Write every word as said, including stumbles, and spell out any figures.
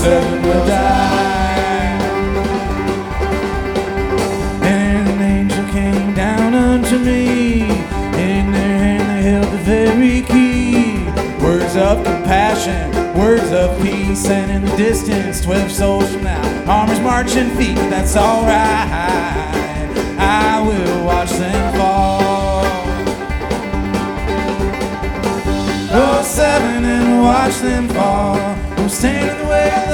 seven will die. And an angel came down unto me, in their hand they held the very key. Words of compassion, words of peace, and in the distance, twelve souls from now, armies marching feet, but that's alright. I will watch them fall. Oh, seven and watch them fall. Don't stand in the way of the